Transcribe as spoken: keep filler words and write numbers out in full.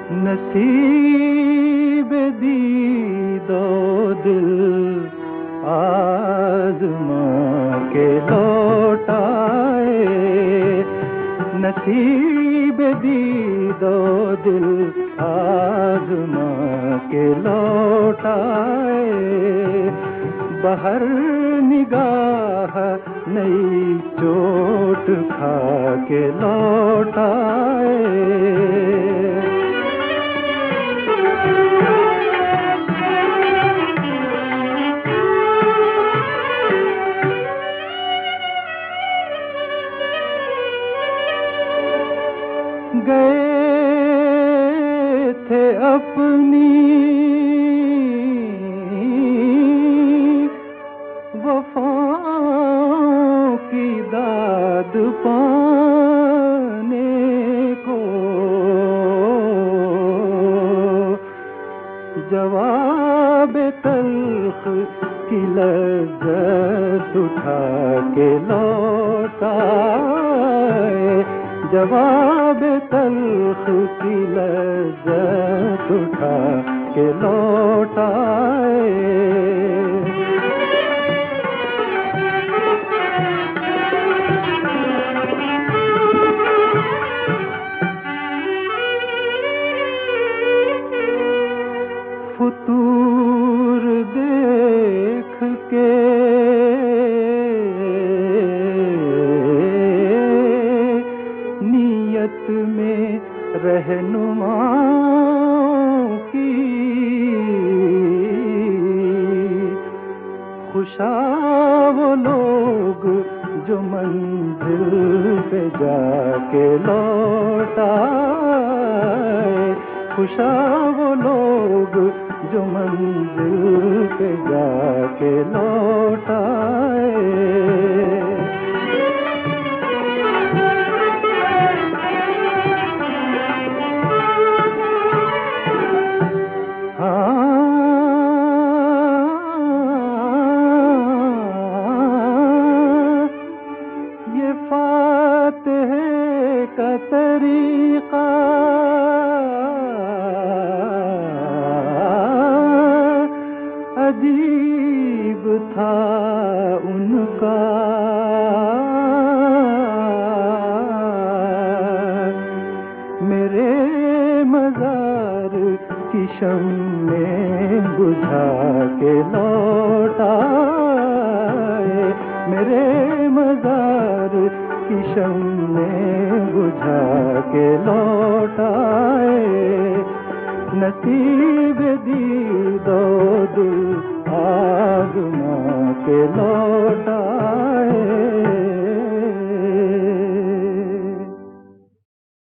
नसीब दी दो दिल आज़मा के लौटाए, नसीब दी दो दिल आज़मा के लौटाए। बाहर निगाह नई चोट खा के लौटाए। गए थे अपनी वफ़ाओं की दाद पाने को, जवाब तल्ख़ की लज़्ज़त उठा के लौटाए, जवाब तल्ख़ की लज़्ज़त उठा के लौटाए। फुतूर देख के नीयत में रहनुमाओं की, खुशा वो लोग जो मंजिल पे जाके लौटाए, खुशा वो लोग जो मंजिल पे जाके लौटाए। ये फातिह का तरीक़ा अजीब था उनका, मेरे मज़ार की शम्में बुझा के लौटाए, मेरे मज़ार की शम्में बुझा के लौटाए। नसीब दी दो दिल आज़मा के लौटाए।